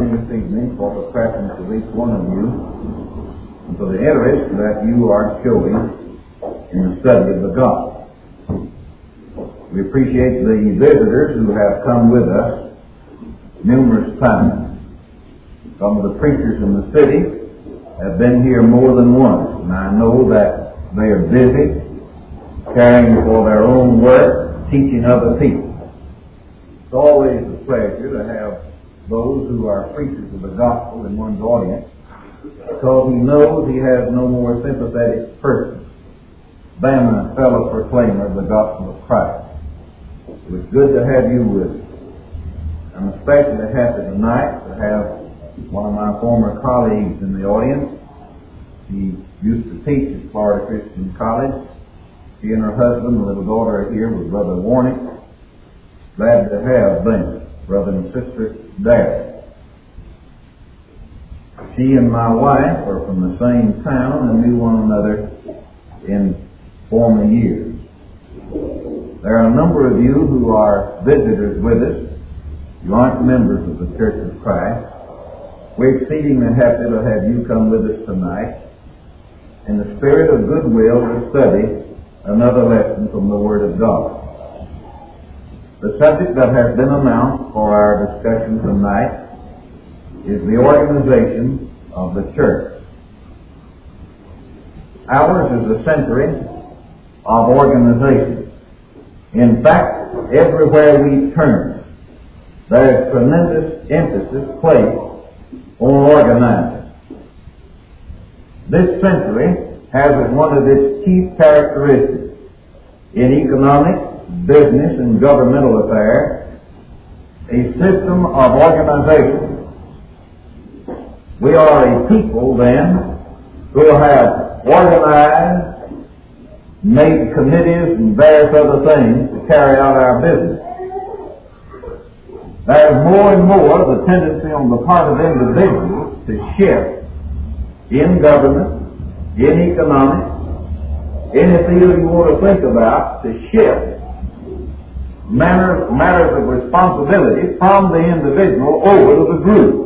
me this evening for the preference of each one of you and for the interest that you are showing in the study of the gospel. We appreciate the visitors who have come with us numerous times. Some of the preachers in the city have been here more than once, and I know that they are busy caring for their own work, teaching other people. It's always a pleasure to have those who are preachers of the gospel in one's audience, because he knows he has no more sympathetic person than a fellow proclaimer of the gospel of Christ. It's good to have you with us. I'm especially happy tonight to have one of my former colleagues in the audience. He used to teach at Florida Christian College. She and her husband, the little daughter, are here with Brother Warnick. Glad to have them, brother and sister Dad. She and my wife are from the same town and knew one another in former years. There are a number of you who are visitors with us. You aren't members of the Church of Christ. We're exceedingly happy to have you come with us tonight in the spirit of goodwill to study another lesson from the Word of God. The subject that has been announced for our discussion tonight is the organization of the church. Ours is a century of organization. In fact, everywhere we turn, there is tremendous emphasis placed on organizing. This century has as one of its chief characteristics in economic, business, and governmental affairs a system of organization. We are a people, then, who have organized, made committees and various other things to carry out our business. There is more and more the tendency on the part of individuals to shift in government, in economics, any field you want to think about, to shift matters of responsibility from the individual over to the group.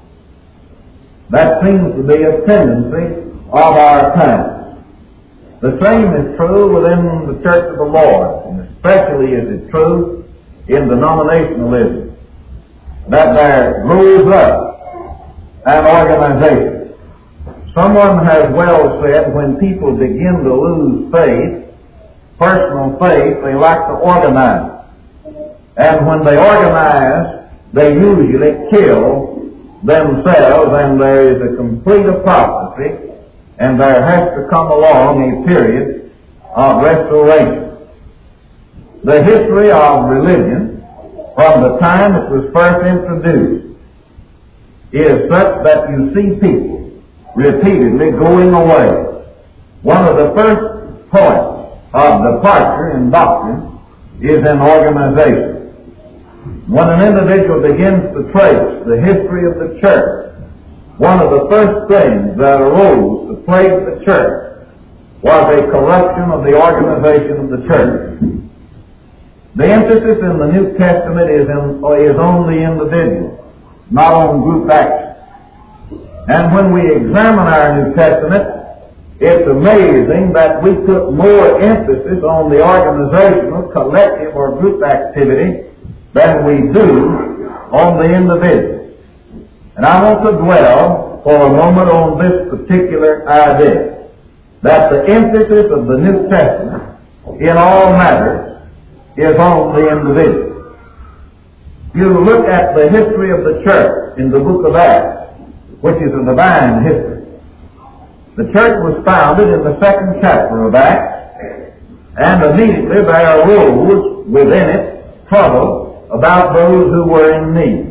That seems to be a tendency of our time. The same is true within the Church of the Lord, and especially is it true in denominationalism, that there grows up an organization. Someone has well said, when people begin to lose faith, personal faith, they like to organize. And when they organize, they usually kill themselves, and there is a complete apostasy, and there has to come along a period of restoration. The history of religion, from the time it was first introduced, is such that you see people repeatedly going away. One of the first points of departure in doctrine is in organization. When an individual begins to trace the history of the church, one of the first things that arose to plague the church was a corruption of the organization of the church. The emphasis in the New Testament is on the individual, not on group action. And when we examine our New Testament, it's amazing that we put more emphasis on the organizational, collective, or group activity than we do on the individual. And I want to dwell for a moment on this particular idea, that the emphasis of the New Testament in all matters is on the individual. You look at the history of the church in the book of Acts, which is a divine history. The church was founded in the 2nd chapter of Acts, and immediately there arose within it trouble about those who were in need.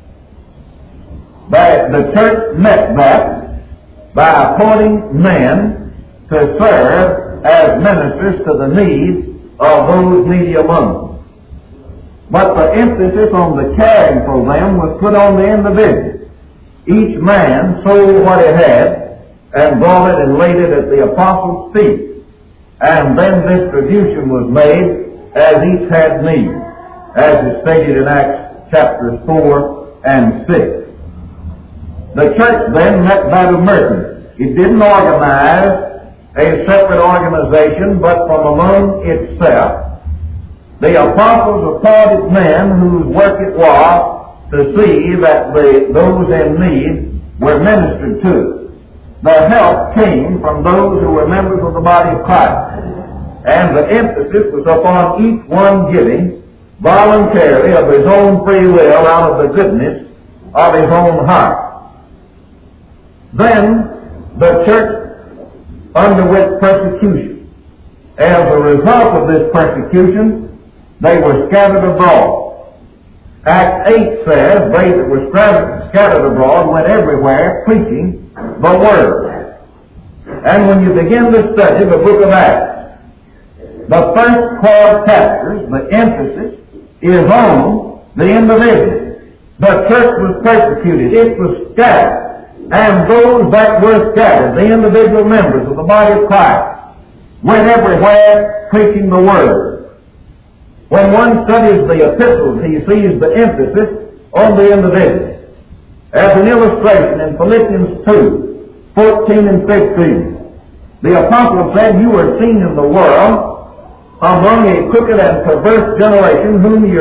But the church met that by appointing men to serve as ministers to the needs of those needy among them. But the emphasis on the caring for them was put on the individual. Each man sold what he had and brought it and laid it at the apostles' feet. And then distribution was made as each had need, as is stated in Acts chapters 4 and 6. The church then met that of mercy. It didn't organize a separate organization, but from among itself, the apostles appointed men whose work it was to see that those in need were ministered to. The help came from those who were members of the body of Christ, and the emphasis was upon each one giving voluntarily of his own free will out of the goodness of his own heart. Then the church underwent persecution. As a result of this persecution, they were scattered abroad. Acts 8 says they that were scattered abroad went everywhere preaching the Word. And when you begin to study the book of Acts, the first 12 chapters, the emphasis is on the individual. The church was persecuted. It was scattered. And those that were scattered, the individual members of the body of Christ, went everywhere preaching the Word. When one studies the epistles, he sees the emphasis on the individual. As an illustration, in Philippians 2, 14 and 15, the apostle said, "You are seen in the world among a crooked and perverse generation, among whom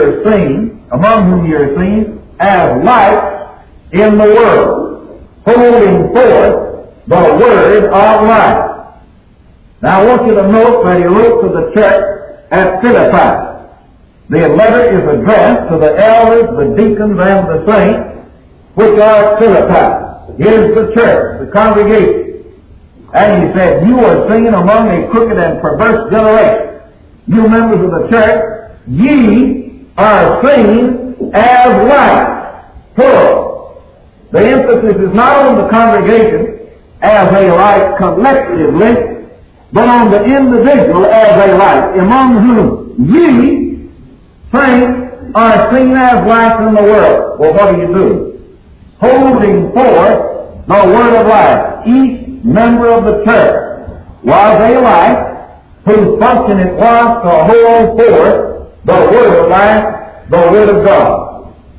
you are seen as lights in the world, holding forth the word of life." Now I want you to note that he wrote to the church at Philippi. The letter is addressed to the elders, the deacons, and the saints, which are at Philippi. Here's the church, the congregation. And he said, "You are seen among a crooked and perverse generation. You members of the church, ye are seen as lights." Plural. The emphasis is not on the congregation as a light collectively, but on the individual as a light, among whom ye, saints, are seen as lights in the world. Well, what do? Holding forth the word of life. Each member of the church was a light whose function it was to hold forth the word of life, the word of God.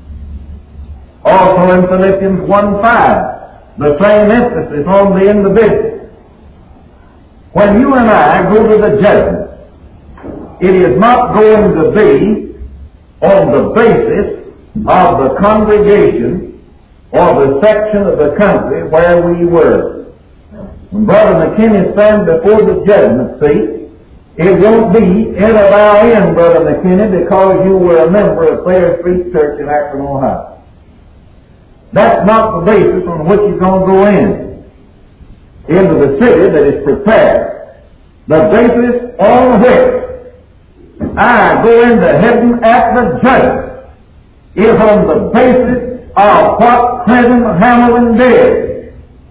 Also in Philippians 1:5, the same emphasis on the individual. When you and I go to the judgment, it is not going to be on the basis of the congregation or the section of the country where we were. When Brother McKinney stands before the judgment seat, it won't be enter thou in, Brother McKinney, because you were a member of Thayer Street Church in Akron, Ohio. That's not the basis on which you're going to go into the city that is prepared. The basis on which I go into heaven at the judgment is on the basis of what Clinton Hamilton did.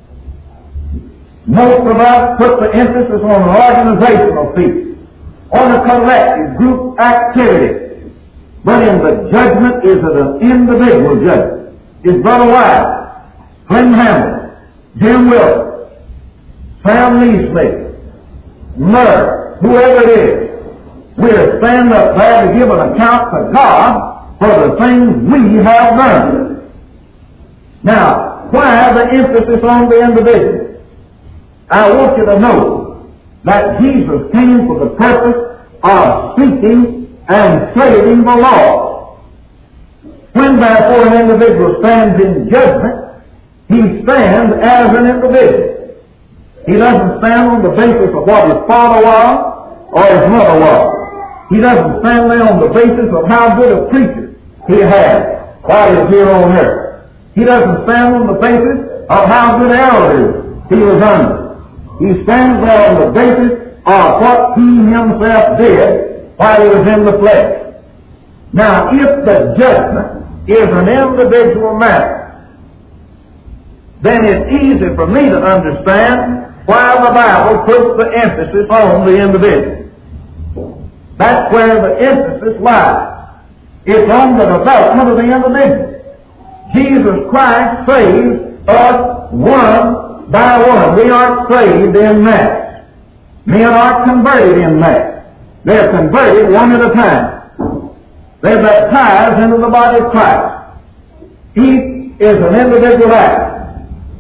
Most of us put the emphasis on an organizational piece, on a collective group activity. But in the judgment is it an individual judgment. It's Brother White, Clinton Hamilton, Jim Wilson, Sam Neesmith, Murray, whoever it is. We're standing up there to give an account to God for the things we have done. Now, why the emphasis on the individual? I want you to know that Jesus came for the purpose of seeking and saving the lost. When therefore an individual stands in judgment, he stands as an individual. He doesn't stand on the basis of what his father was or his mother was. He doesn't stand there on the basis of how good a preacher he had while he was here on earth. He doesn't stand on the basis of how good elders he was under. He stands there on the basis of what he himself did while he was in the flesh. Now, if the judgment is an individual matter, then it's easy for me to understand why the Bible puts the emphasis on the individual. That's where the emphasis lies. It's on the development of the individual. Jesus Christ saves us one by one. We aren't saved in mass. Men aren't converted in mass. They're converted one at a time. They're baptized into the body of Christ. Each is an individual act.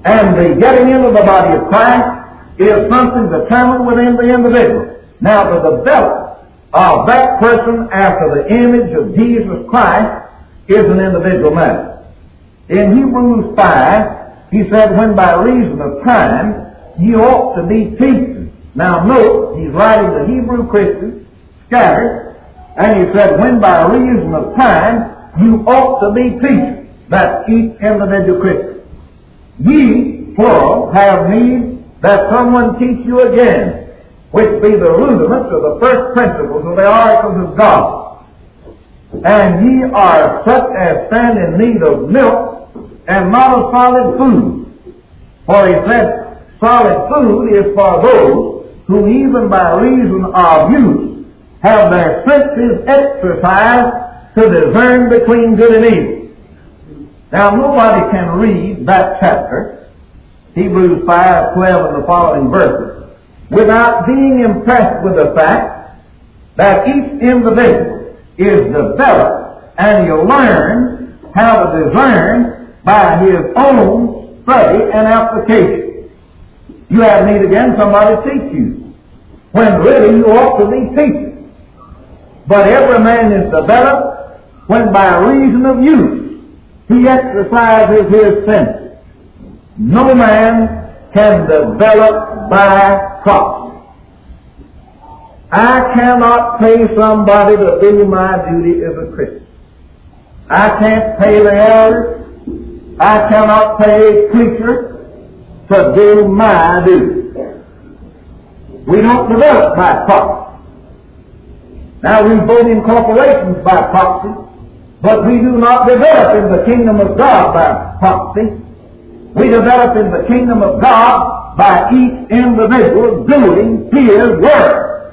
And the getting into the body of Christ is something determined within the individual. Now, the development of that person after the image of Jesus Christ is an individual matter. In Hebrews 5, he said, when by reason of time ye ought to be teachers. Now note, he's writing to Hebrew Christians, scattered, and he said, when by reason of time you ought to be teachers. That's each individual Christian. Ye, plural, have need that someone teach you again, which be the rudiments or the first principles of the oracles of God. And ye are such as stand in need of milk and not of solid food. For he said, solid food is for those who even by reason of use have their senses exercised to discern between good and evil. Now nobody can read that chapter, Hebrews 5:12 and the following verses, without being impressed with the fact that each individual is developed and he'll learn how to discern by his own study and application. You have need again somebody teach you, when really you ought to be teaching. But every man is developed when by reason of use he exercises his senses. No man can develop by proxy. I cannot pay somebody to do my duty as a Christian. I can't pay the elders. I cannot pay a preacher to do my duty. We don't develop by proxy. Now we vote in corporations by proxy, but we do not develop in the kingdom of God by proxy. We develop in the kingdom of God by each individual doing his work.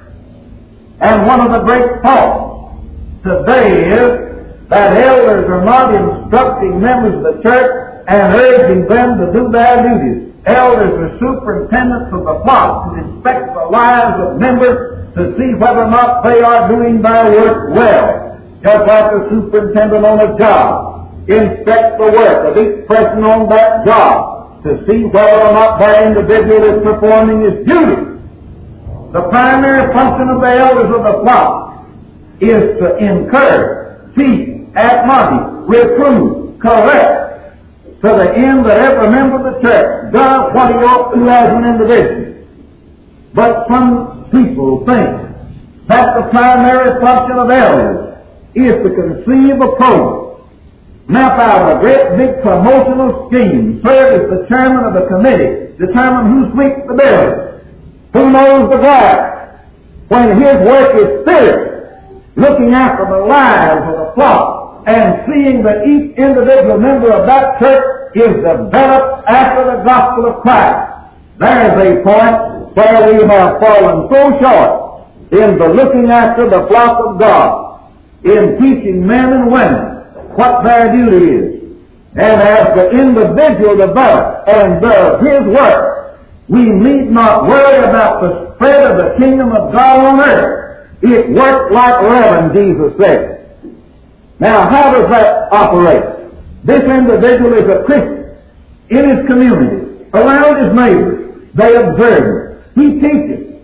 And one of the great faults today is that elders are not instructing members of the church and urging them to do their duties. Elders are superintendents of the flock to inspect the lives of members to see whether or not they are doing their work well. Just like a superintendent on a job inspects the work of each person on that job to see whether or not that individual is performing his duty. The primary function of the elders of the flock is to encourage, teach, admonish, reprove, correct, to the end that every member of the church does what he ought to as an individual. But some people think that the primary function of elders is to conceive a program, map out a great big promotional scheme, serve as the chairman of the committee, determine who sweeps the building, who knows the grass, when his work is serious, looking after the lives of the flock and seeing that each individual member of that church is developed after the gospel of Christ. There is a point where we have fallen so short in the looking after the flock of God, in teaching men and women what their duty is. And as the individual develops and does his work, we need not worry about the spread of the kingdom of God on earth. It works like leaven, Jesus said. Now, how does that operate? This individual is a Christian in his community, around his neighbors. They observe him. He teaches.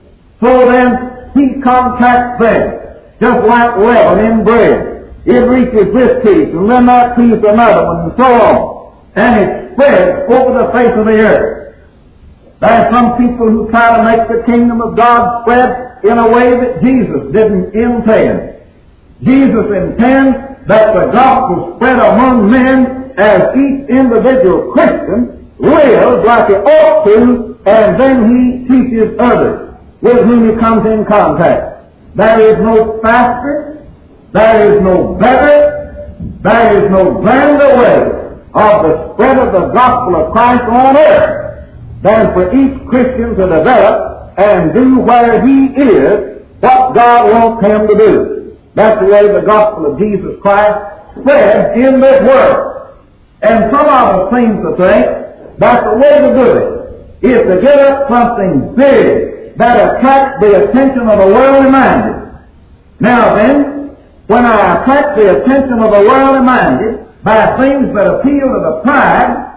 So then, he contacts them, just like leaven in bread. It reaches this piece, and then that piece another one, and so on. And it spreads over the face of the earth. There are some people who try to make the kingdom of God spread in a way that Jesus didn't intend. Jesus intends that the gospel spread among men as each individual Christian lives like he ought to, and then he teaches others with whom he comes in contact. There is no faster, there is no better, there is no grander way of the spread of the gospel of Christ on earth than for each Christian to develop and do where he is what God wants him to do. That's the way the gospel of Jesus Christ spreads in this world. And some of us seem to think that the way to do it is to get up something big that attracts the attention of the worldly minded. Now then, when I attract the attention of the worldly minded by things that appeal to the pride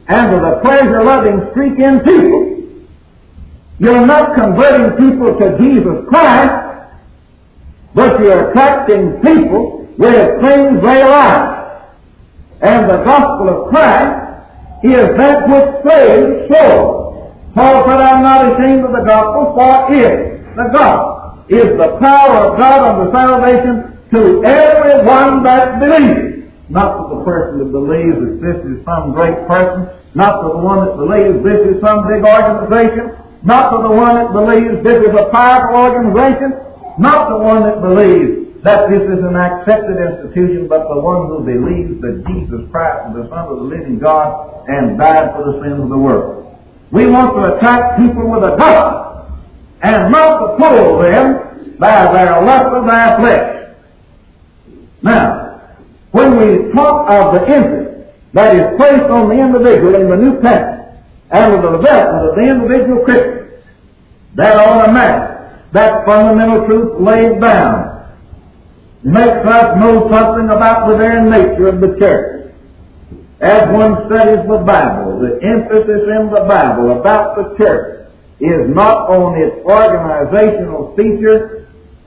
and to the pleasure-loving streak in people, you're not converting people to Jesus Christ, but you're attracting people with things they like. And the gospel of Christ is that which saves souls. Paul said, I'm not ashamed of the gospel, for it, the gospel, is the power of God unto salvation to everyone that believes. Not to the person that believes that this is some great person, not to the one that believes this is some big organization, not to the one that believes this is a powerful organization, not the one that believes that this is an accepted institution, but the one who believes that Jesus Christ is the Son of the living God and died for the sins of the world. We want to attract people with a gospel and not to pull them by their lust of their flesh. Now, when we talk of the emphasis that is placed on the individual in the New Testament and with the development of the individual Christian, that automatic, that fundamental truth laid down, makes us know something about the very nature of the church. As one studies the Bible, the emphasis in the Bible about the church is not on its organizational features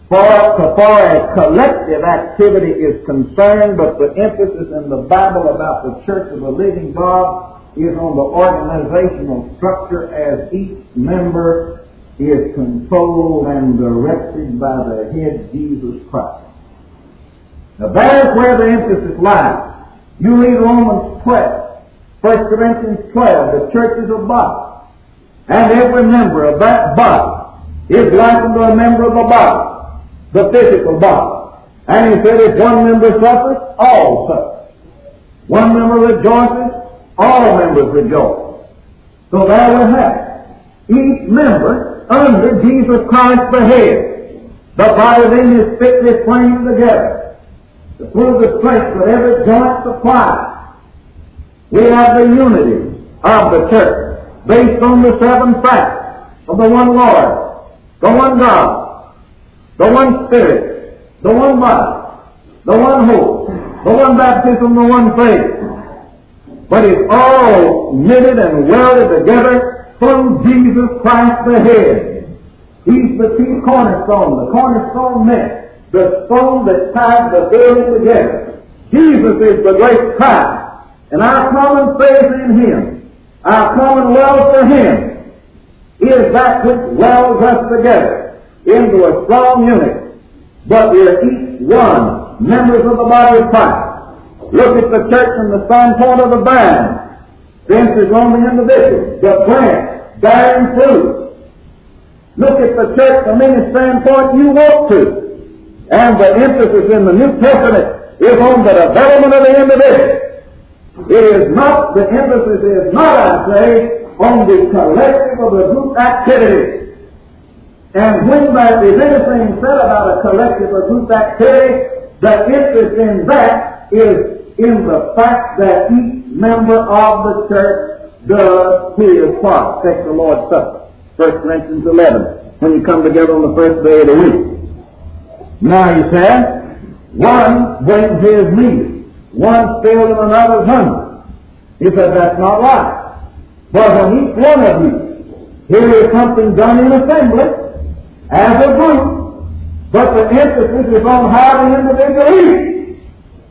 so far as collective activity is concerned, but the emphasis in the Bible about the church of the living God is on the organizational structure as each member is controlled and directed by the head Jesus Christ. Now there's where the emphasis lies. You read Romans 12, 1 Corinthians 12, the church is a body, and every member of that body is likened to a member of the body, the physical body. And he said, if one member suffers, all suffer. One member rejoices, all members rejoice. So there we have it. Each member under Jesus Christ the head. The body then is fitly framed together to prove the strength that every joint supplies. We have the unity of the church based on the 7 facts of the one Lord, the one God, the one Spirit, the one body, the one hope, the one baptism, the one faith. But it's all knitted and welded together from Jesus Christ the head. He's the chief cornerstone, the cornerstone neck, the stone that ties the building together. Jesus is the great Christ, and our common faith in Him, our common love for Him, is that which welds us together into a strong unit. But we are each one members of the body of Christ. Look at the church from the standpoint of the vine. The emphasis on the individual, the branch, bearing fruit. Look at the church from any standpoint you want to. And the emphasis in the New Testament is on the development of the individual. The emphasis is not, I say, on the collective of the group activity. And when there is anything said about a collective or group activity, the interest in that is in the fact that each member of the church does his part. Take the Lord's Supper, 1 Corinthians 11, when you come together on the first day of the week. Now he said, one brings his meat, one filled and another's hungry. He said, that's not right. But when each one of you, here is something done in assembly, as a group, but the emphasis is on how the individual eats.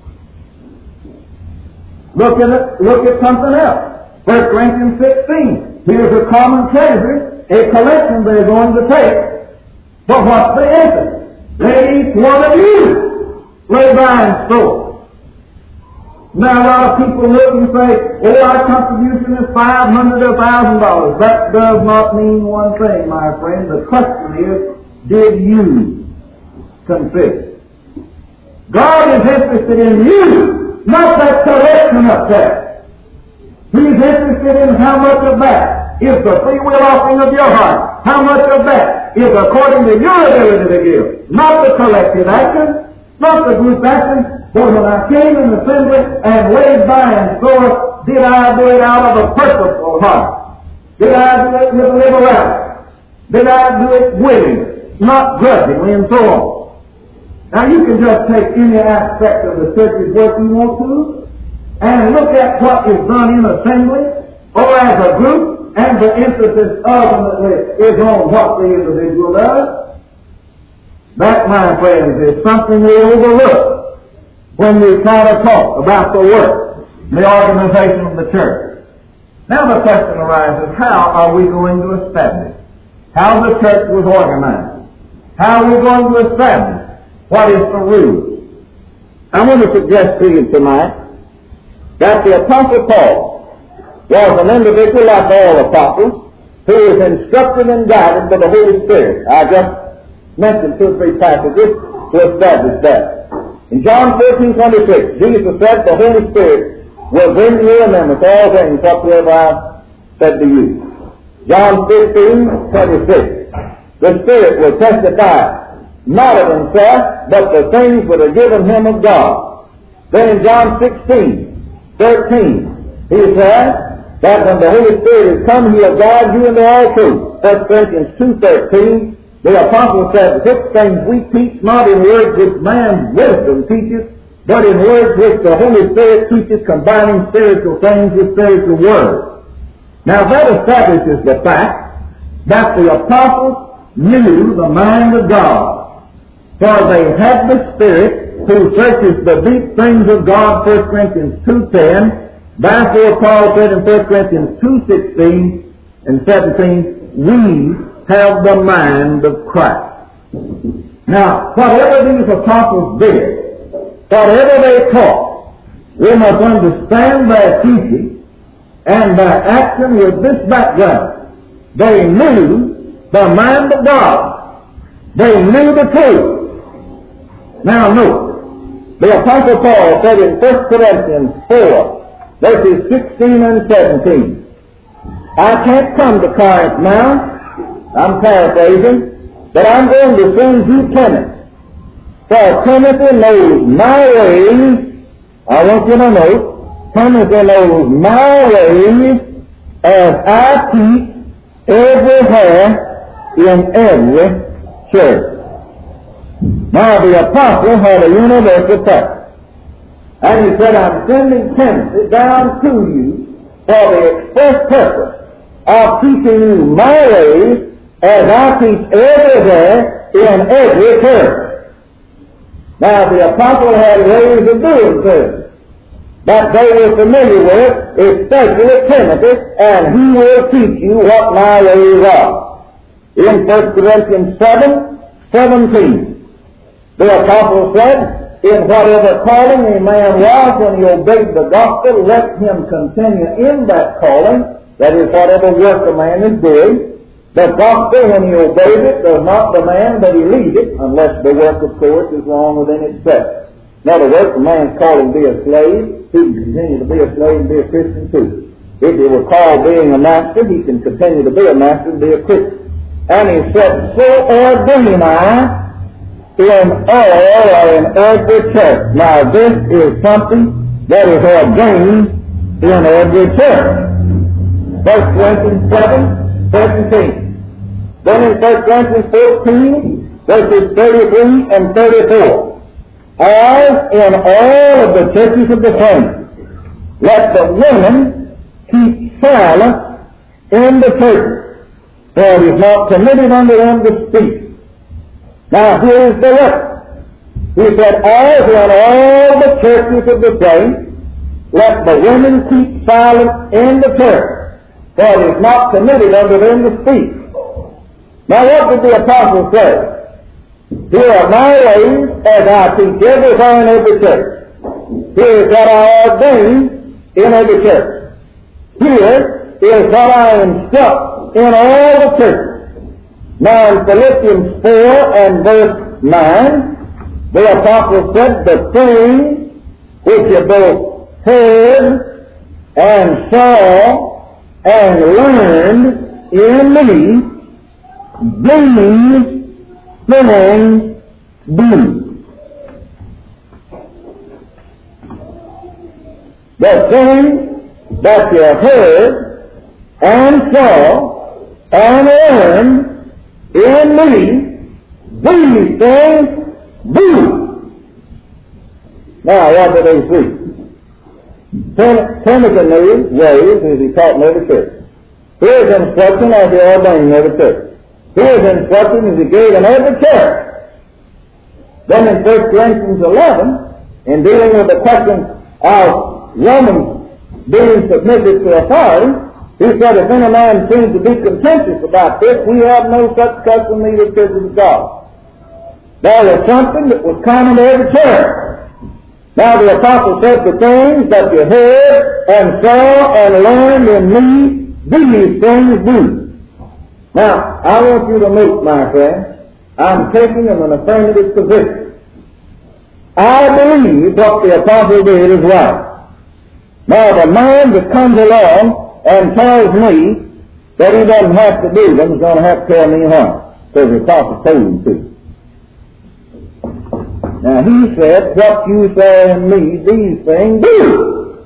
Look at something else. 1 Corinthians 16. Here's a common treasury, a collection they're going to take. But what's the emphasis? Let each one of you lay by and store. Now a lot of people look and say, our contribution is $500 or $1,000. That does not mean one thing, my friend. The question is, did you contribute? God is interested in you, not that collection up there. He's interested in how much of that is the free will offering of your heart. How much of that is according to your ability to give. Not the collective action, not the group action. For when I came in assembly and laid by and store, did I do it out of a purposeful heart? Did I do it with liberality? Did I do it willingly, not grudgingly, and so on? Now you can just take any aspect of the church's work you want to, and look at what is done in assembly, or as a group, and the emphasis ultimately is on what the individual does. That, my friends, is something we overlook when we try to talk about the work, the organization of the church. Now the question arises, how are we going to establish how the church was organized? How are we going to establish what is the rule? I want to suggest to you tonight that the Apostle Paul was an individual like all apostles who was instructed and guided by the Holy Spirit. I just mentioned 2 or 3 passages to establish that. In John 14:26, Jesus said, the Holy Spirit will bring to you remembrance all things whatsoever I said to you. John 15:26, the Spirit will testify not of himself, but the things that are given him of God. Then in John 16:13, he says that when the Holy Spirit is come, he will guide you into all truth. 1 Corinthians 2:13, the Apostle said, which things we teach not in words which man's wisdom teaches, but in words which the Holy Spirit teaches, combining spiritual things with spiritual words. Now that establishes the fact that the apostles knew the mind of God, for they had the Spirit who searches the deep things of God, 1 Corinthians 2:10. Therefore Paul said in 1 Corinthians 2:16 and 17, we have the mind of Christ. Now, whatever these apostles did, whatever they taught, we must understand their teaching and their action with this background. They knew the mind of God. They knew the truth. Now note, the Apostle Paul said in 1 Corinthians 4, verses 16 and 17, I can't come to Corinth now, I'm paraphrasing, but I'm going to send you Timothy. For Timothy knows my ways. I want you to know, Timothy knows my ways as I teach everywhere in every church. Now the apostle had a universal purpose. And he said, I'm sending Timothy down to you for the express purpose of teaching you my ways as I teach everywhere in every church. Now the apostle had ways of doing things that they were familiar with, especially Timothy, and he will teach you what my ways are. In 1 Corinthians 7:17, the apostle said, in whatever calling a man was when he obeyed the gospel, let him continue in that calling, that is, whatever work a man is doing. The gospel, when he obeys it, does not demand that he leave it, unless the work, of course, is wrong within itself. In other words, a man's called to be a slave, he can continue to be a slave and be a Christian too. If he were called being a master, he can continue to be a master and be a Christian. And he said, so ordain I in all or in every church. Now this is something that is ordained in every church. 1 Corinthians 7:17. Then in 1 Corinthians 14, verses 33 and 34. As in all of the churches of the saints, let the women keep silent in the churches, for it is not permitted unto them to speak. Now here is the reference. He said, as in all the churches of the saints, let the women keep silent in the church, for it is not permitted unto them to speak. Now what did the apostle say? Here are my ways as I teach everywhere in every church. Here is what I ordain in every church. Here is what I instruct in all the churches. Now in Philippians 4 and verse 9, the apostle said, the things which you both heard and saw and learned in me, these things do. The things that you heard and saw and learned in me, these things do. Now what do they see? Timothy knew ways as he taught in every church. Here's instruction as he ordained in every church. Here's instruction as he gave in every church. Then in 1 Corinthians 11, in dealing with the question of Romans being submitted to authority, he said, if any man seems to be contentious about this, we have no such custom neither churches of God. There was something that was common to every church. Now the apostle said, the things that you heard and saw and learned in me, these things do. Now, I want you to note, my friend, I'm taking an affirmative position. I believe what the apostle did is right. Now, the man that comes along and tells me that he doesn't have to do them is going to have to tell me harm, because the apostle told him to. Now, he said, what you say in me, these things do.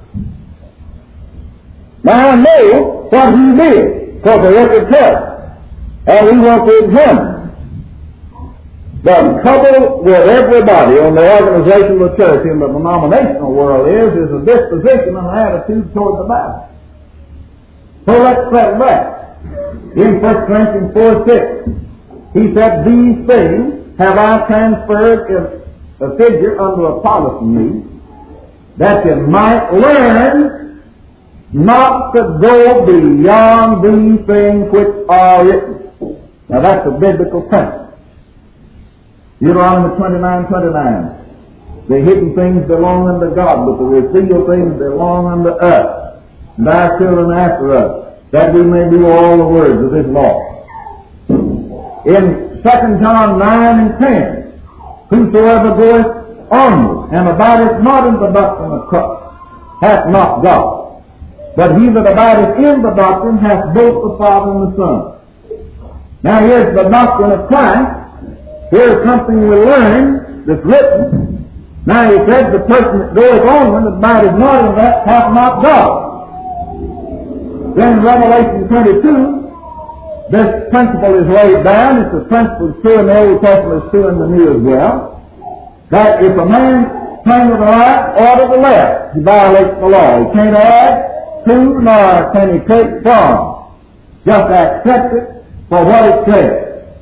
Now, I know what he did, because the record tells. And we want to examine. The trouble with everybody on the organization of the church in the denominational world is a disposition and an attitude toward the Bible. So let's set back. In 1 Corinthians 4:6, he said, these things have I transferred in a figure unto Apollos and me, that you might learn not to go beyond these things which are written. Now that's a biblical principle. Deuteronomy 29:29. The hidden things belong unto God, but the revealed things belong unto us, and our children after us, that we may do all the words of this law. In 2 John 9:10, whosoever goeth onward and abideth not in the doctrine of Christ hath not God, but he that abideth in the doctrine hath both the Father and the Son. Now here's the doctrine of Christ. Here's something we learn that's written. Now he said, the person that goeth onward and abideth not in that hath not God. Then in Revelation 22, this principle is laid down. It's a principle that's true in the Old Testament, it's true in the New as well. That if a man turn to the right or to the left, he violates the law. He can't add to nor can he take from. Just accept it for what it says.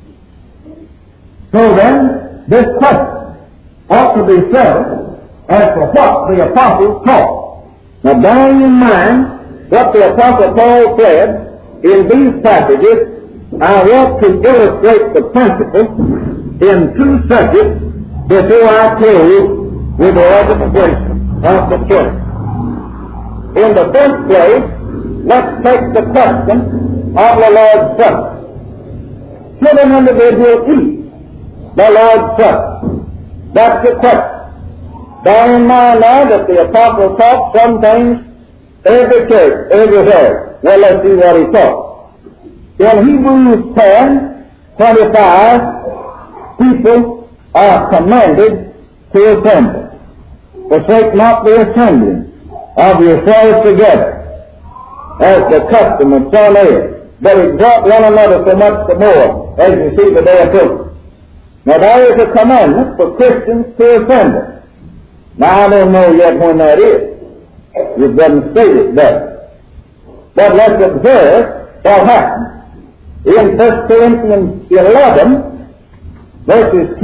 So then, this question ought to be settled as to what the apostles taught. Now, bearing in mind what the apostle Paul said in these passages, I want to illustrate the principle in two subjects before I close with the organization of the church. In the first place, let's take the question of the Lord's Supper. Should an individual eat the Lord's Supper? That's the question. Bear in mind now that the apostle taught some things every church, everywhere. Well, let's see what he taught. In Hebrews 10:25, people are commanded to assemble. Forsake not the assembling of yourselves together, as the custom of some is, but exhort one another so much the more, as you see the day approaching. Now there is a commandment for Christians to assemble. Now I don't know yet when that is. It doesn't state it there. But let's observe what happens. In 1 Corinthians 11, verses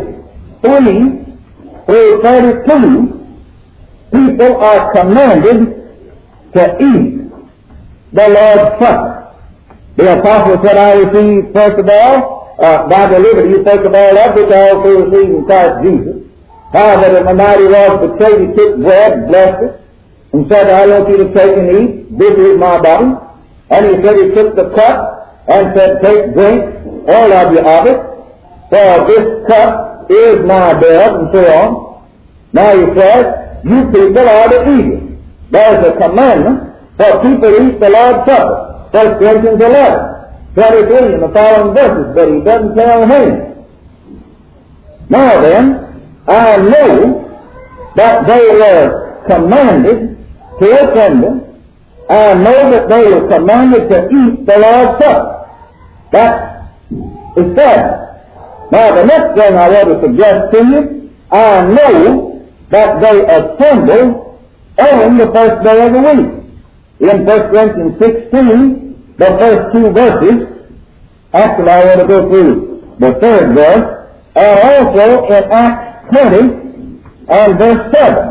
23 through 32, people are commanded to eat the Lord's Supper. The apostle said, I received first of all, by the liberty, first of all, that which I also received in Christ Jesus. How that in the night he was betrayed, he took bread, blessed it, and said, I want you to take and eat. This is my body. And he said, he took the cup and said, take, drink, all of you of it, for this cup is my blood, and so on. Now he says, you people are to eat it. There's a commandment for people to eat the Lord's Supper. 1 Corinthians 11:23 and the following verses, but he doesn't tell when. Now then, I know that they were commanded to assemble. I know that they were commanded to eat the Lord's Supper. That is established. Now the next thing I want to suggest to you, I know that they assembled on the first day of the week. In 1 Corinthians 16, the first two verses, actually I want to go through the third verse, and also in Acts 20 and verse 7.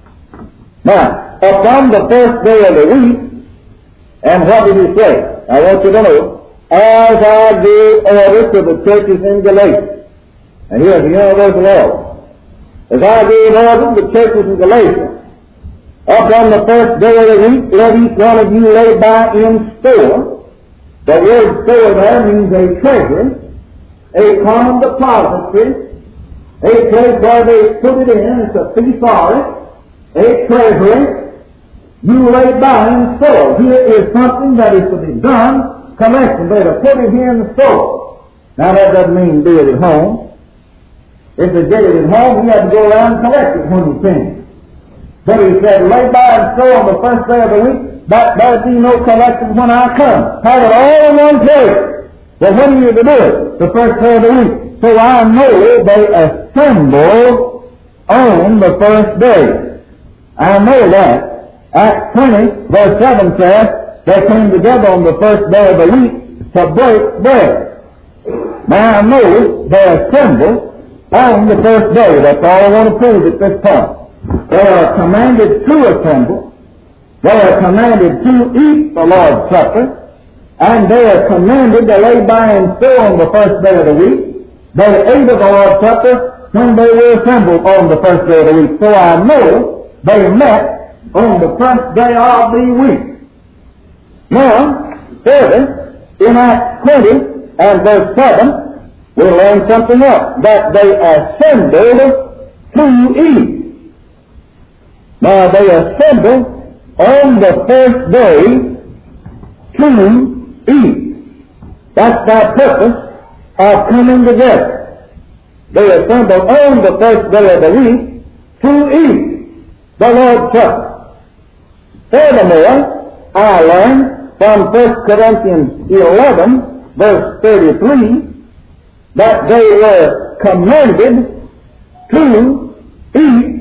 Now, upon the first day of the week, and what did he say? I want you to know, as I gave order to the churches in Galatia. And here's the universal order. As I gave order to the churches in Galatia, upon the first day of the week, let each one of you lay by in store. The word store there means a treasury, a common depository, a place where they put it in, it's a thesaurus, a treasury. You lay by in store. Here is something that is to be done, collection. They're to put it here in the store. Now that doesn't mean do it at home. If they did it at home, you had to go around and collect it when you finish. But he said, lay by and store on the first day of the week, that there be no collection when I come. Have it all in one place. Well, when are you to do it? The first day of the week. So I know they assembled on the first day. I know that. Acts 20, verse 7 says, they came together on the first day of the week to break bread. Now I know they assembled on the first day. That's all I want to prove at this point. They are commanded to assemble. They are commanded to eat the Lord's Supper. And they are commanded to lay by and store on the first day of the week. They ate of the Lord's Supper when they were assembled on the first day of the week. So I know they met on the first day of the week. Now, further, in Acts 20 and verse 7, we learn something else, that they assembled to eat. Now, they assembled on the first day to eat. That's their purpose of coming together. They assembled on the first day of the week to eat the Lord's Supper. Furthermore, I learned from 1 Corinthians 11, verse 33, that they were commanded to eat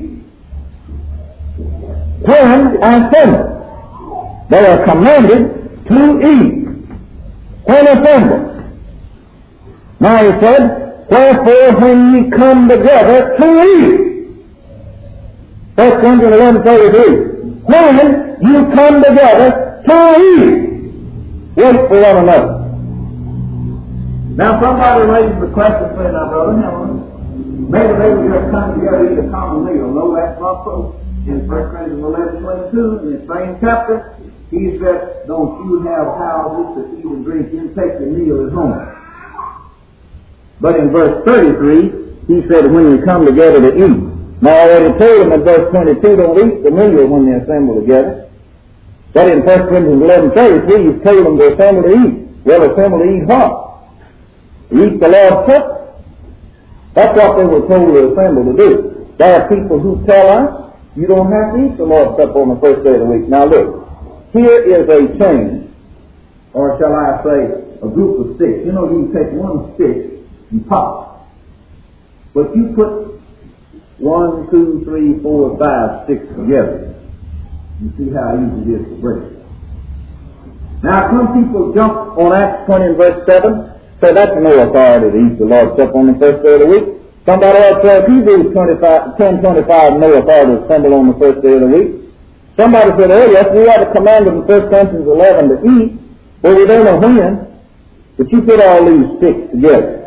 when assembled. They are commanded to eat when assembled. Now he said, wherefore when ye come together to eat. 1 Corinthians 11:33. When you come together to eat, wait for one another. Now somebody raises the question, saying, now brother, maybe they would just come together to eat a common meal. No, that's not so. In 1 Corinthians 11:22, in the same chapter, he said, don't you have houses to eat and drink in, take your meal at home. But in verse 33, he said, when you come together to eat. Now I already told them in verse 22, don't eat the meal when they assemble together. But in 1 Corinthians 11:33, he's told them to assemble to eat. Well, assemble to eat what? Eat the Lord's Supper. That's what they were told to assemble to do. There are people who tell us, you don't have to eat the Lord's Supper on the first day of the week. Now look, here is a chain, or shall I say, a group of sticks. You know, you can take one stick and pop it. But you put 1, 2, 3, 4, 5 sticks together. You see how easy it is to break. Now some people jump on Acts 20 and verse 7, say that's no authority to eat the Lord's Supper on the first day of the week. Somebody else says Hebrews 10:25, no authority to assemble on the first day of the week. Somebody said, oh yes, we have a command in 1 Corinthians 11 to eat, but we don't know when. But you put all these sticks together,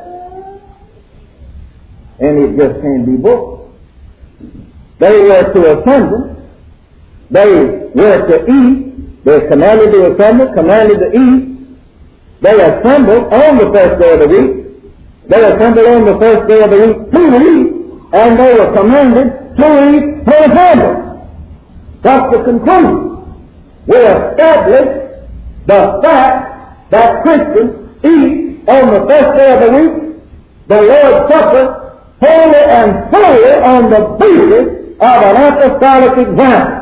and it just can't be broken. They were to assemble. They were to eat. They were commanded to assemble, commanded to eat. They assembled on the first day of the week. They assembled on the first day of the week to eat, and they were commanded to eat when assembled. That's the conclusion. We establish the fact that Christians eat on the first day of the week the Lord's Supper wholly and fully on the basis of an apostolic example.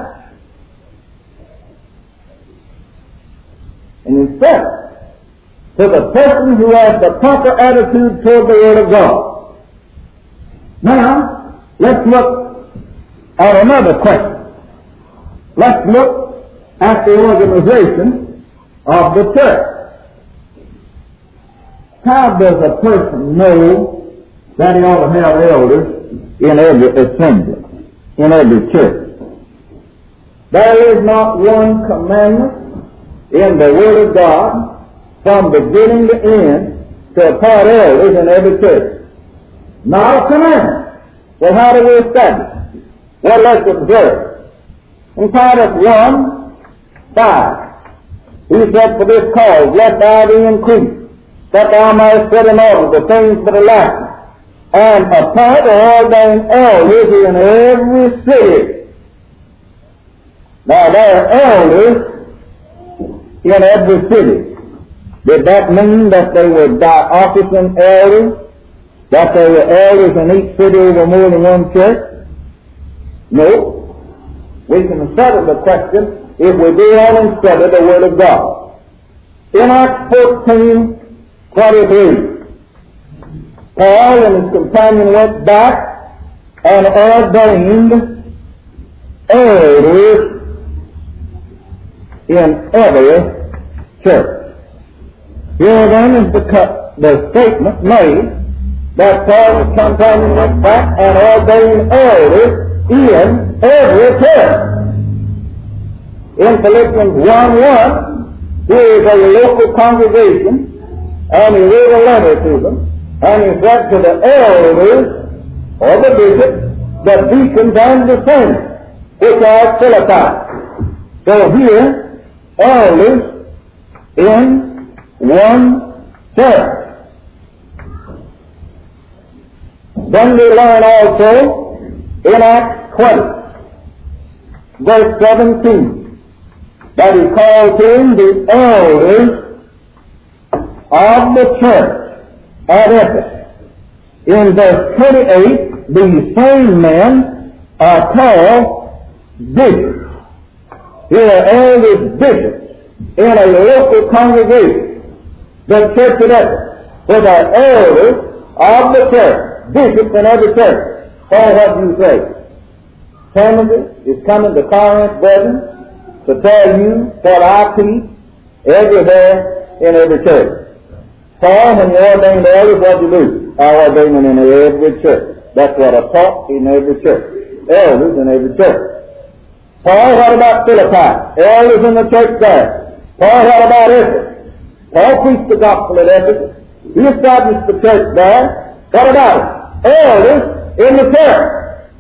And instead, to the person who has the proper attitude toward the Word of God. Now, let's look at another question. let's look at the organization of the church. How does a person know that he ought to have elders in every assembly, in every church? There is not one commandment in the Word of God from beginning to end to appoint elders in every church. Not a commandment. Well, how do we establish? Well, let's observe. In Titus 1:5, he said, "For this cause, let thou be increased, that thou mayest set in order the things that are lacking, and appoint or ordain elders in every city." Now, there are elders in every city. Did that mean that they were diocesan elders? That there were elders in each city over more than one church? No. We can settle the question if we go on and study the Word of God. In Acts 14:23, Paul and his companion went back and ordained elders in every church. Here then is the statement made that Paul and his companion went back and ordained elders in every church. In Philippians 1:1, here is a local congregation, and he wrote a letter to them, and he said to the elders, or the bishops, the deacons, and the saints, which are at Philippi. So here, elders in one church. Then we learn also in Acts 20, verse 17, that he called in the elders of the church at Ephesus. In verse 28, these same men are called bishops. Here are elders, bishops, in a local congregation, the church at Ephesus, with our elders of the church, bishops in every church. Paul, what do you say? Timothy is coming to Corinth, brethren, to tell you what I teach everywhere in every church. Paul, when you ordain the elders, what do you do? I ordain them in every church. That's what I taught in every church. Elders in every church. Paul, what about Philippi? Elders in the church there. Paul, what about Ephesus? Paul preached the gospel at Ephesus. He established the church there. What about it? Elders in the church.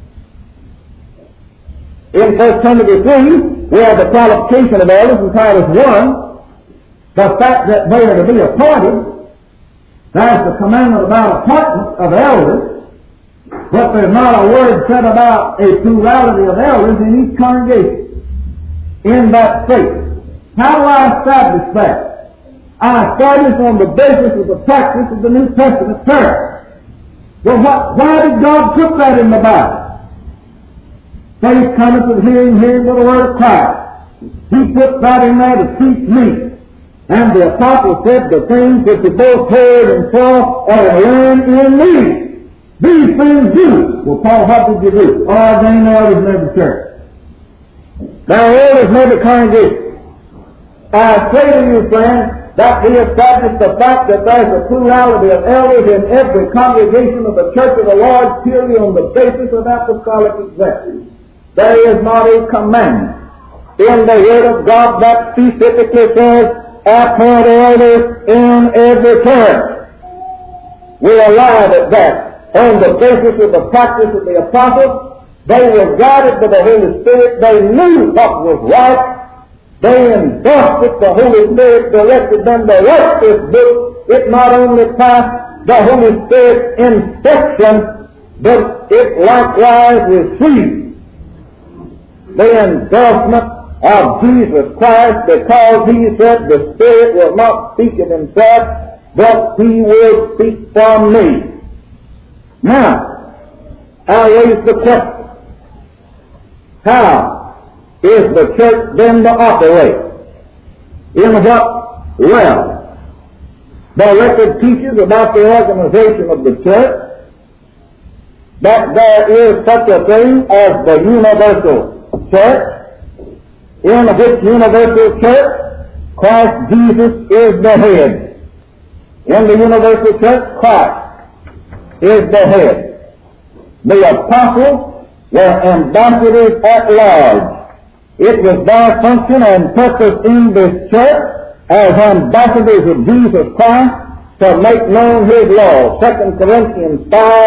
In 1 Timothy 3, we have the qualification of elders in Titus 1, the fact that they are to be appointed. There's the commandment about appointment of elders, but there's not a word said about a plurality of elders in each congregation in that state. How do I establish that? I establish on the basis of the practice of the New Testament church. Well, why did God put that in the Bible? Faith cometh with hearing, hearing by the word of Christ. He put that in there to teach me. And the apostle said, the things which you both heard and saw are learned in me. These things do. Well, Paul, what did you do? Ordain elders in every church. Now, elders in every congregation. I say to you, friends, that we established the fact that there's a plurality of elders in every congregation of the Church of the Lord purely on the basis of apostolic succession. There is not a commandment in the Word of God that specifically says, appoint elders in every church. We arrive at that on the basis of the practice of the apostles. They were guided by the Holy Spirit. They knew what was right. They endorsed it. The Holy Spirit directed them to write this book. It not only passed the Holy Spirit's inspection, but it likewise received the endorsement of Jesus Christ, because he said the Spirit will not speak of himself, but he will speak from me. Now, I raise the question, how is the church then to operate? In what realm? The record teaches about the organization of the church that there is such a thing as the universal church, in which universal church, Christ Jesus is the head. In the universal church, Christ is the head. The apostles were ambassadors at large. It was their function and purpose in this church as ambassadors of Jesus Christ to make known His law. 2 Corinthians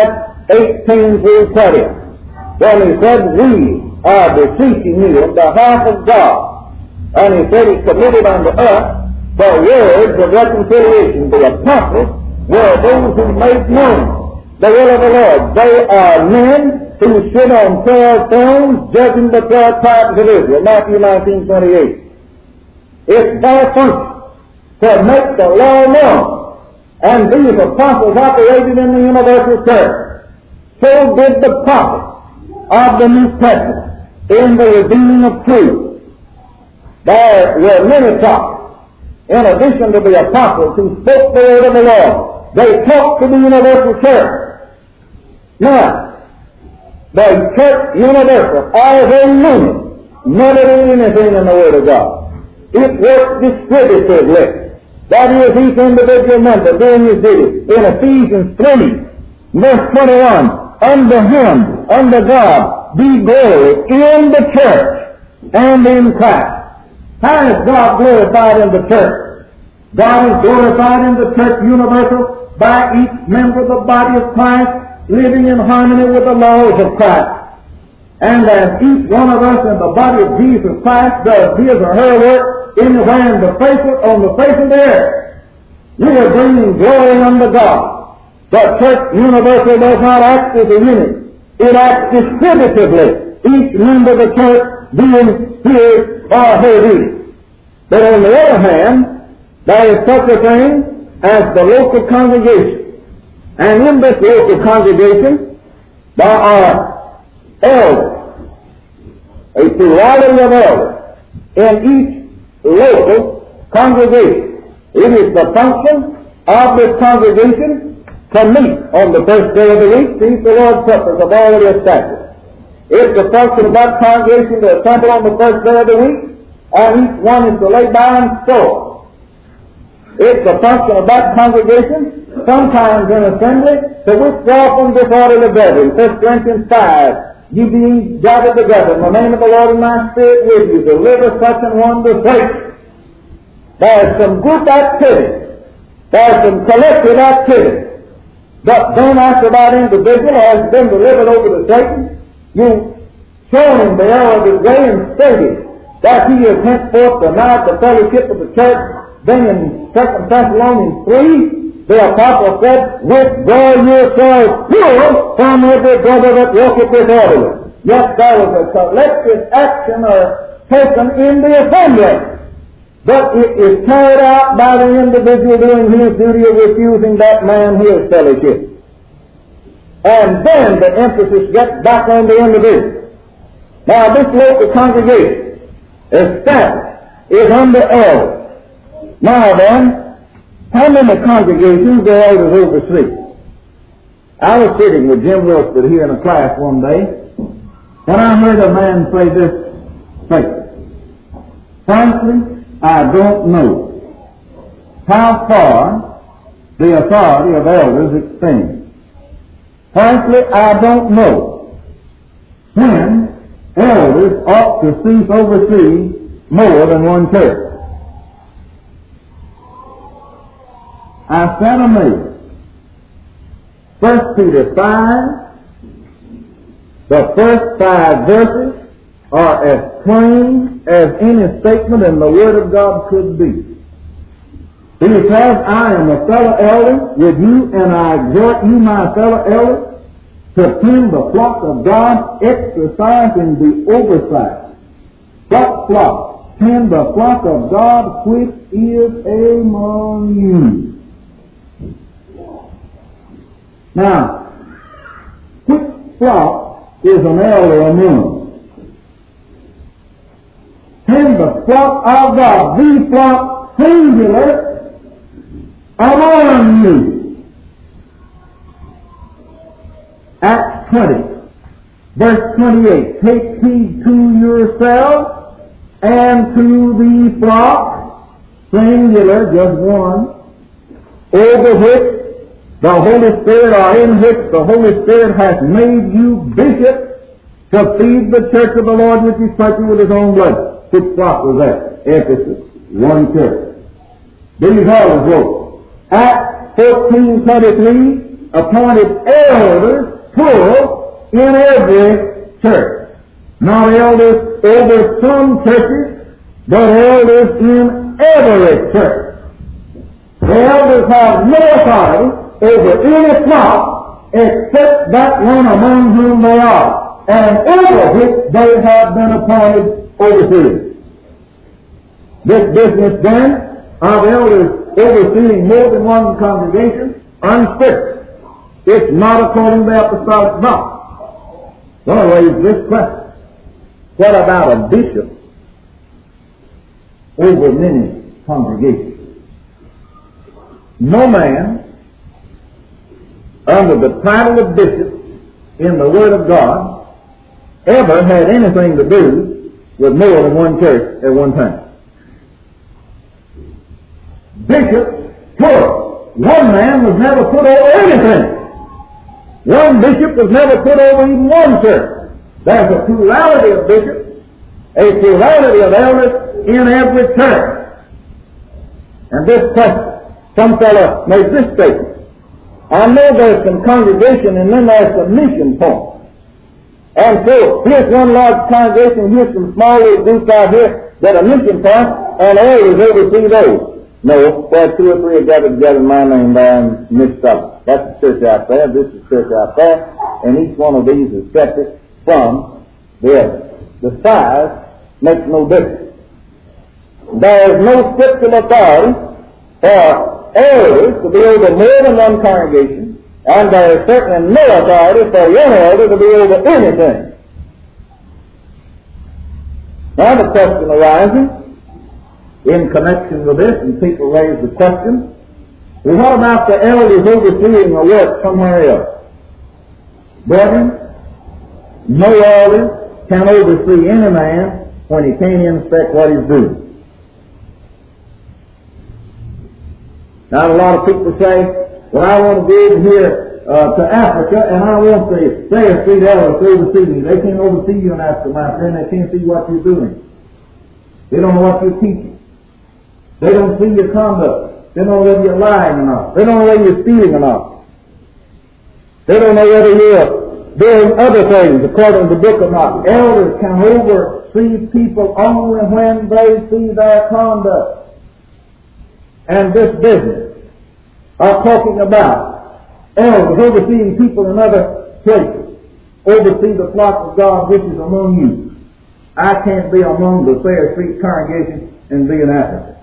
5:18-20. When he said, we are beseeching you on behalf of God. And he said, He committed unto us the words of reconciliation. The apostles were those who made known the will of the Lord. They are men who sit on 12 thrones judging the 12 tribes of Israel. Matthew 19:28. It's their function to make the law known. And these apostles operated in the universal church. So did the prophets of the New Testament in the revealing of truth. There were many prophets, in addition to the apostles, who spoke the word of the Lord. They talked to the universal church. Now, the church universal, as a unit, never did anything in the Word of God. It worked distributively. That is, each individual member doing his duty. In Ephesians 3, verse 21, unto Him, unto God, be glory in the church and in Christ. How is God glorified in the church? God is glorified in the church universal by each member of the body of Christ living in harmony with the laws of Christ. And as each one of us in the body of Jesus Christ does his or her work anywhere on the face of the earth, we are bringing glory unto God. The church universal does not act as a unit. It acts distributively, each member of the church doing his or her duty. But on the other hand, there is such a thing as the local congregation. And in this local congregation, there are elders, a plurality of elders in each local congregation. It is the function of this congregation to meet on the first day of the week, since the Lord's Supper is already established. It's the function of that congregation to assemble on the first day of the week, and each one is to lay by and store. It's the function of that congregation, sometimes in assembly, to withdraw from disorderly brethren. 1 Corinthians 5, ye being gathered together in the name of the Lord and my Spirit with you, deliver such an one to Satan. There's some group activity. There's some collective activity. But then after that individual has been delivered over to Satan, you've shown him the error of his way and stated that he is henceforth denied the fellowship of the church. Then in 2 Thessalonians 3, the apostle said, withdraw yourselves pure from every brother that walketh disorderly. Yes, there was a collective action taken in the assembly, but it is carried out by the individual doing his duty of refusing that man his fellowship. And then the emphasis gets back on the individual. Now this local congregation established is under elders. Now then, how many congregations do elders oversee? I was sitting with Jim Wilford here in a class one day, and I heard a man say this statement. Frankly, I don't know how far the authority of elders extends. Frankly, I don't know when elders ought to oversee more than one church. I stand amazed. 1 Peter 5, the first 5 verses are as plain as any statement in the Word of God could be. He says, I am a fellow elder with you, and I exhort you, my fellow elders, to tend the flock of God, exercising the oversight. What flock? Tend the flock of God which is among you. Now, which flock is an elder among? Tend the flock of God, the flock singular among you. Acts 20, verse 28. Take heed to yourselves and to the flock, singular, just one, over which the Holy Spirit, or in which the Holy Spirit has made you bishop to feed the church of the Lord which He purchased with His own blood. Which flock was that? Ephesus. One church. These are His words. Acts 14:33, appointed elders plural in every church. Not elders over some churches, but elders in every church. The elders have no authority over any flock except that one among whom they are, and over which they have been appointed overseers. This business then of elders overseeing more than one congregation, unscriptural. It's not according to the apostolic doctrine. So I raise this question. What about a bishop over many congregations? No man under the title of bishop in the Word of God ever had anything to do with more than one church at one time. Bishop, plural. One man was never put over anything. One bishop was never put over even one church. There's a plurality of bishops, a plurality of elders in every church. And this question, some fellow makes this statement. I know there's some congregation and then there's some mission point. And so, here's one large congregation, here's some small little groups out here that are mission point, and elders oversee those. No, there are two or three are gathered together in my name there and mixed up. That's the church out there, this is the church out there, and each one of these is separate from the other. The size makes no difference. There is no scriptural authority for elders to be over more than one congregation, and there is certainly no authority for one elder to be over anything. Now the question arises in connection with this, and people raise the question, well, what about the elders overseeing a work somewhere else? Brethren, no elder can oversee any man when he can't inspect what he's doing. Now, a lot of people say, well, I want to go over here to Africa, and I want the Fair Street elders to oversee me. They can't oversee you in Africa, my friend. They can't see what you're doing. They don't know what you're teaching. They don't see your conduct. They don't know whether you're lying or not. They don't know whether you're stealing or not. They don't know whether you're doing other things according to the book or not. Elders can oversee people only when they see their conduct. And this business of talking about elders overseeing people in other places, oversee the flock of God which is among you. I can't be among the Fair Street congregation and be in Africa.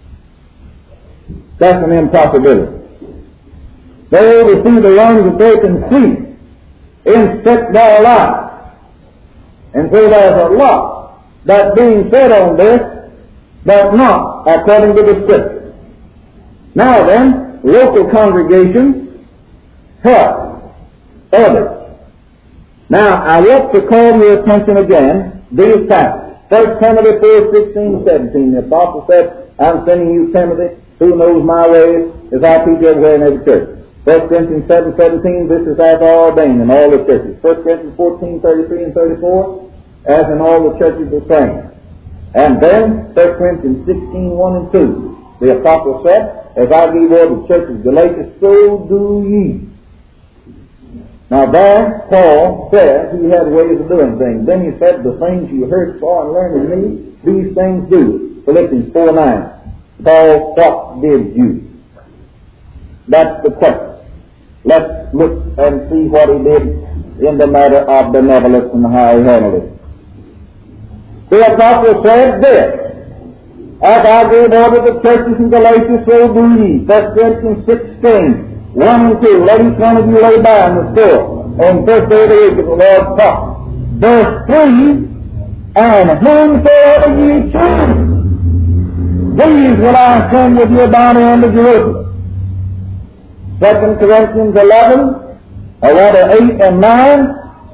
That's an impossibility. They oversee the ones that they can see, inspect their lives. And so there's a lot that's being said on this that's not according to the Scripture. Now then, local congregations help others. Now, I want to call your attention again, these passages. 1 Timothy 4:16, 17, the Apostle said, I'm sending you Timothy, who knows my ways, as I teach everywhere in every church. 1 Corinthians 7:17, this is as ordained in all the churches. 1 Corinthians 14:33 and 34, as in all the churches the same. And then, 1 Corinthians 16:1 and 2, the Apostle said, as I give order to the church of Galatia, so do ye. Now there, Paul said he had ways of doing things. Then he said, the things you heard, saw, and learned in me, these things do. Philippians 4:9. Paul, what did you? That's the question. Let's look and see what he did in the matter of benevolence and how he handled it. The Apostle said this, as I gave order to the churches in Galatia, so do ye. 1 Corinthians 16, 1 and 2. Let each one of you lay by in the store on the first day of the week of the Lord's taught. Verse 3, and whomsoever ye choose, these will I send with your body unto Jerusalem. 2 Corinthians 11, or rather 8 and 9,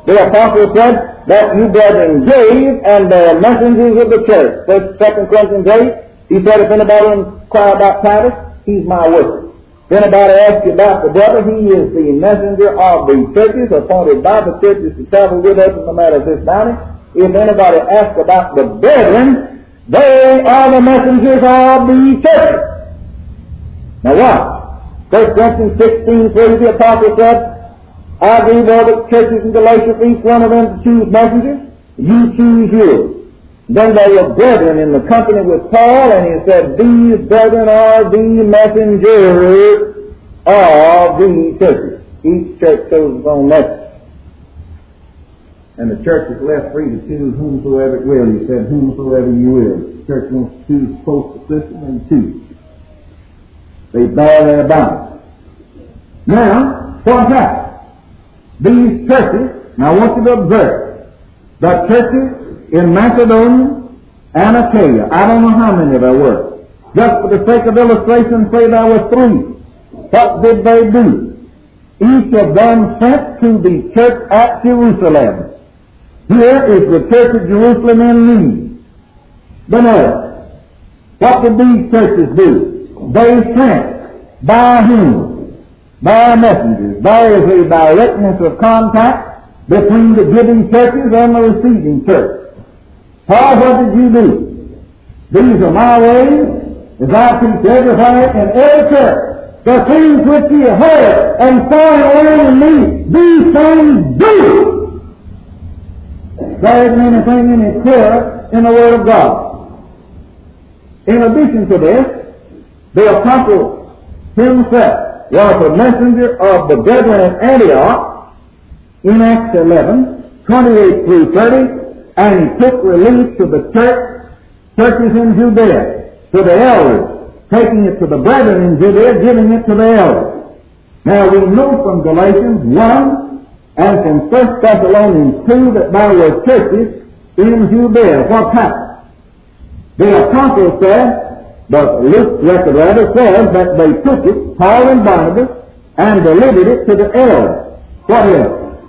The apostle said that you brethren gave and are messengers of the church. 2 Corinthians 8, he said, if anybody inquire about Titus, he's my witness. If anybody asks you about the brother, he is the messenger of the churches, appointed by the churches to travel with us in the matter of this bounty. If anybody asks about the brethren, they are the messengers of the churches. Now watch. 1 Corinthians 16:3, the apostle said, I gave all the churches in Galatia, each one of them to choose messengers. You choose yours. Then they were brethren in the company with Paul, and he said, these brethren are the messengers of the churches. Each church chose its own message. And the church is left free to choose whomsoever it will. He said, whomsoever you will. The church wants to choose post assistant and choose. They bear their bounds. Now, what happened? These churches, now I want you to observe, the churches in Macedonia and Achaia, I don't know how many there were. Just for the sake of illustration, say there were 3. What did they do? Each of them sent to the church at Jerusalem. Here is the church of Jerusalem in need. But notice, what did these churches do? They sent by whom? By messengers. There is a directness of contact between the giving churches and the receiving church. Paul, what did you do? These are my ways, as I teach everywhere in every church. The things which ye have heard and saw in me, these things do. There isn't anything any clearer in the Word of God. In addition to this, the apostle himself was a messenger of the brethren at Antioch in Acts 11, 28 through 30, and he took relief to the churches in Judea, to the elders, taking it to the brethren in Judea, giving it to the elders. Now we know from Galatians 1 and from 1 Thessalonians 2 that there were churches in Judea. What happened? The apostle said, but Luke's record rather says that they took it, Paul and Barnabas, and delivered it to the elders. What elders?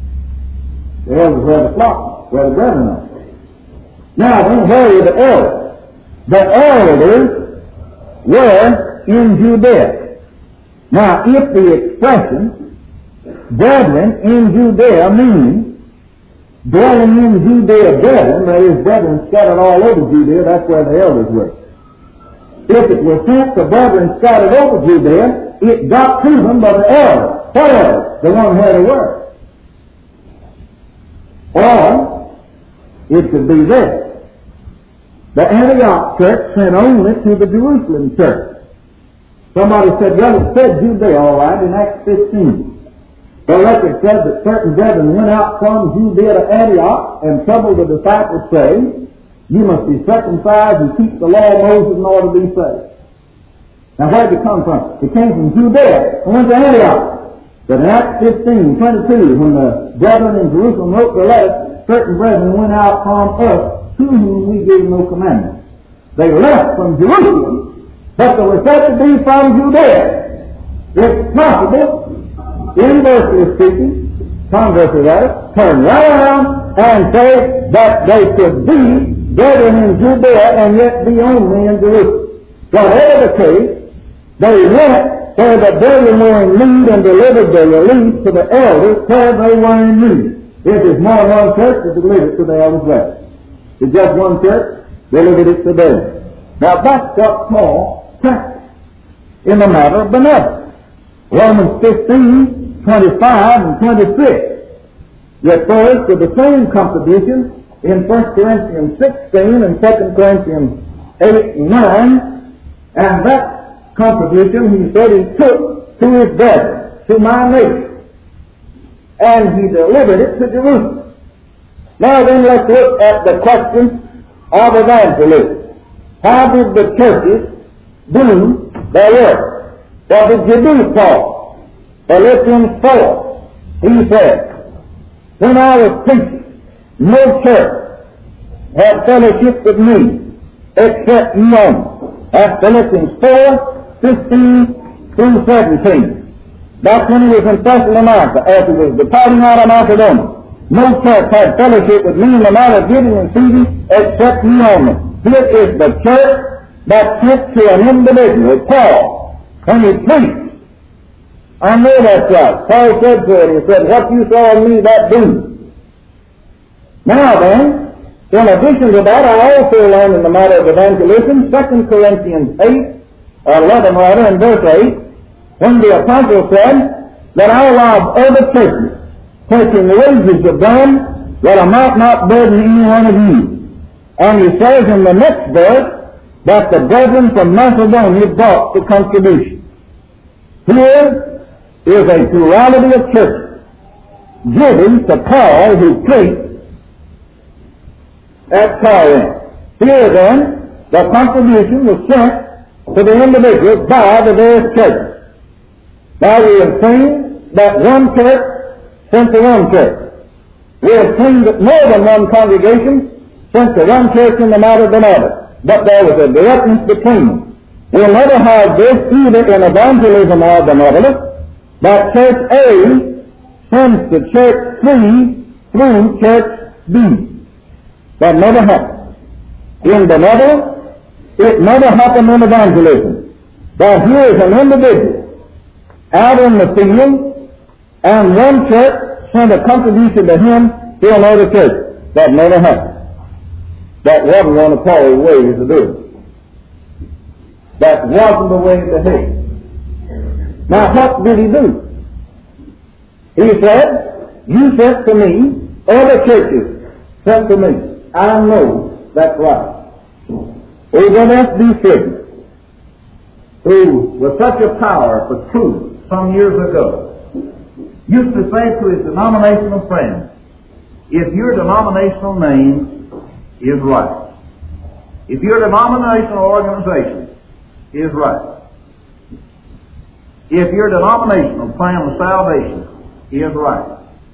The elders were the flock, where the brethren are. Now then, where were the elders? The elders were in Judea. Now, if the expression brethren in Judea means dwelling in Judea brethren, that is, brethren scattered all over Judea, that's where the elders were. If it was sent to brethren scattered over Judea, it got to them by the elders. What elders? The one who had a word. Or, it could be this. The Antioch church sent only to the Jerusalem church. Somebody said, well, it said Judea, all right, in Acts 15. The record said that certain brethren went out from Judea to Antioch and troubled the disciples, saying, you must be circumcised and keep the law of Moses in order to be saved. Now, where did it come from? It came from Judea and went to Antioch. But in Acts 15:22, when the brethren in Jerusalem wrote the letter, certain brethren went out from us, to whom we gave no commandment. They left from Jerusalem, but they were said to be from Judea. It's possible, inversely speaking, conversely rather, turn right around and say that they could be brethren in Judea and yet be only in Jerusalem. Whatever the case, they went where the brethren were in need and delivered the relief to the elders where they were in need. If there's more than one church, they delivered it to the elders left. If it's just one church, they delivered it to them. Now that's what Paul practiced in the matter of benevolence. Romans 15:25 and 26 refers to the same contribution in 1 Corinthians 16 and 2 Corinthians 8 and 9, and that contribution, he said, he took to his brethren, to my neighbor, and he delivered it to Jerusalem. Now then, let's look at the question of evangelism. How did the churches do their work? What did you do, Paul? Philippians 4, he said, when I was preaching, no church had fellowship with me except one. That's Philippians 4:15 through 17. That's when he was in Thessalonica, as he was departing out of Macedonia. No church had fellowship with me in the matter of giving and receiving except ye only. Here is the church that sent to an individual, Paul, when he preached. I know that's right. Paul said to it, he said, what you saw in me, that do. Now then, in addition to that, I also learned in the matter of evangelism, 2 Corinthians 11 rather, in verse 8, when the apostle said that I love other churches, taking wages of them, that I might not burden any one of you. And he says in the next verse that the brethren from Macedonia brought the contribution. Here is a plurality of churches given to Paul who preached at Corinth. Here then, the contribution was sent to the individuals by the various churches. Now we have seen that one church sent to one church. We have seen that more than one congregation sent to one church in the matter than another, but there was a directness between them. We'll never have this either in evangelism or benevolence, that church A sends to church C through church B. That never happened. In benevolence, it never happened in evangelism. That here is an individual out in the field, and one church sent a contribution to him to another church. That never happened. That wasn't one of Paul's ways to do it. That wasn't the way to behave. Now what did he do? He said, you sent to me, other churches sent to me. I know that's right. Over F.B. Figg, who was such a power for truth some years ago, used to say to his denominational friends, if your denominational name is right, if your denominational organization is right, if your denominational plan of salvation is right,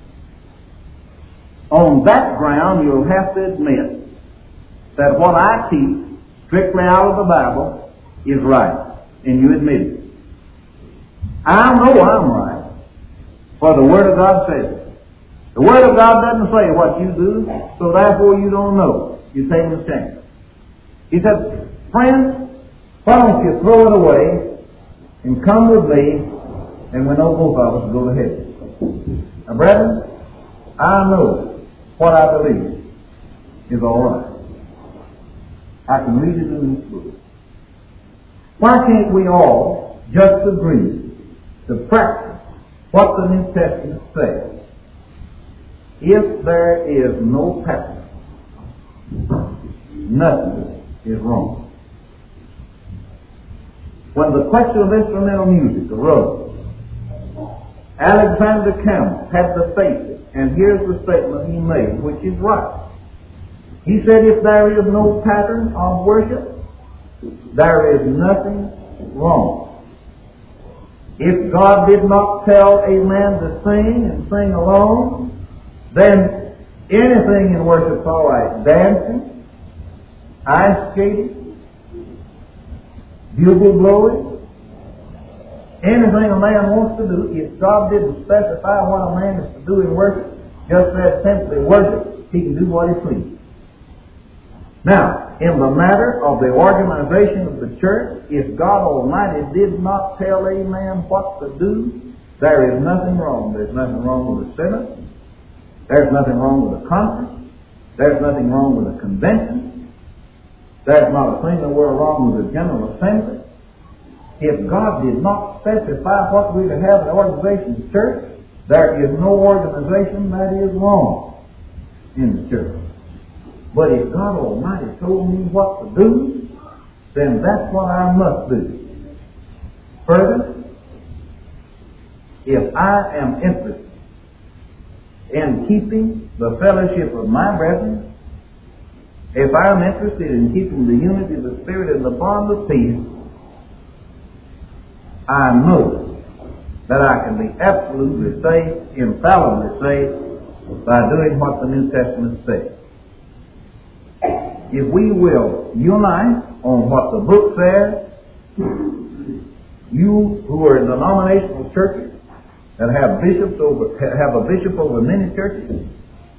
on that ground you'll have to admit that what I teach strictly out of the Bible is right, and you admit it. I know I'm right, for the Word of God says it. The Word of God doesn't say what you do, so therefore you don't know. You're taking a chance. He said, friends, why don't you throw it away and come with me, and we know both of us go to heaven. Now, brethren, I know what I believe is all right. I can read it in this book. Why can't we all just agree to practice what the New Testament says? If there is no pattern, nothing is wrong. When the question of instrumental music arose, Alexander Campbell had to face it, and here's the statement he made, which is right. He said, if there is no pattern of worship, there is nothing wrong. If God did not tell a man to sing and sing alone, then anything in worship is all right. Dancing, ice skating, bugle blowing, anything a man wants to do, if God didn't specify what a man is to do in worship, just as simply worship, he can do what he pleases. Now, in the matter of the organization of the church, if God Almighty did not tell a man what to do, there is nothing wrong. There's nothing wrong with a synod. There's nothing wrong with a conference. There's nothing wrong with a convention. There's not a thing in the world wrong with a general assembly. If God did not specify what we to have in the organization of the church, there is no organization that is wrong in the church. But if God Almighty told me what to do, then that's what I must do. Further, if I am interested in keeping the fellowship of my brethren, if I am interested in keeping the unity of the Spirit and the bond of peace, I know that I can be absolutely safe, infallibly safe, by doing what the New Testament says. If we will unite on what the book says, you who are in denominational churches that have a bishop over many churches,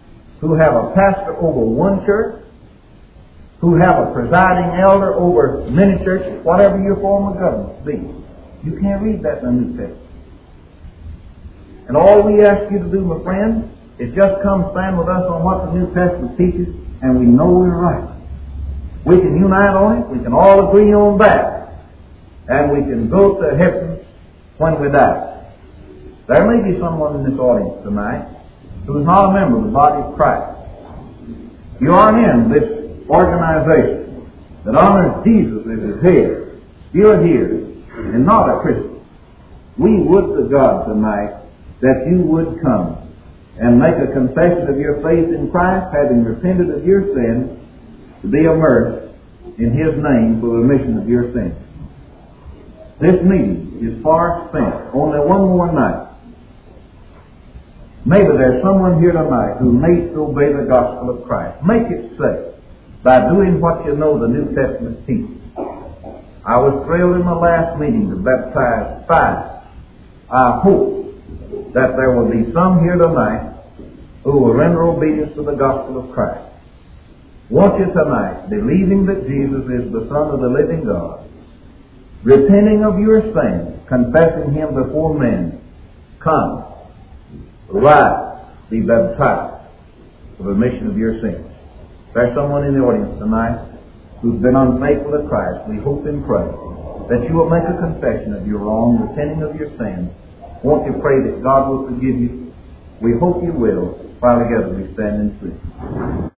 who have a pastor over one church, who have a presiding elder over many churches, whatever your form of government be. You can't read that in the New Testament. And all we ask you to do, my friend, is just come stand with us on what the New Testament teaches, and we know we're right. We can unite on it, we can all agree on that, and we can go to heaven when we die. There may be someone in this audience tonight who is not a member of the body of Christ. You are in this organization that honors Jesus as his head. You're here and not a Christian. We would to God tonight that you would come and make a confession of your faith in Christ, having repented of your sins, to be immersed in his name for the remission of your sins. This meeting is far spent. Only one more night. Maybe there's someone here tonight who needs to obey the gospel of Christ. Make it safe by doing what you know the New Testament teaches. I was thrilled in my last meeting to baptize 5. I hope that there will be some here tonight who will render obedience to the gospel of Christ. Want you tonight, believing that Jesus is the Son of the living God, repenting of your sins, confessing him before men, come, rise, be baptized for the remission of your sins. If there's someone in the audience tonight who's been unfaithful to Christ, we hope and pray that you will make a confession of your wrong, repenting of your sins. Won't you pray that God will forgive you? We hope you will, while together we stand and sing.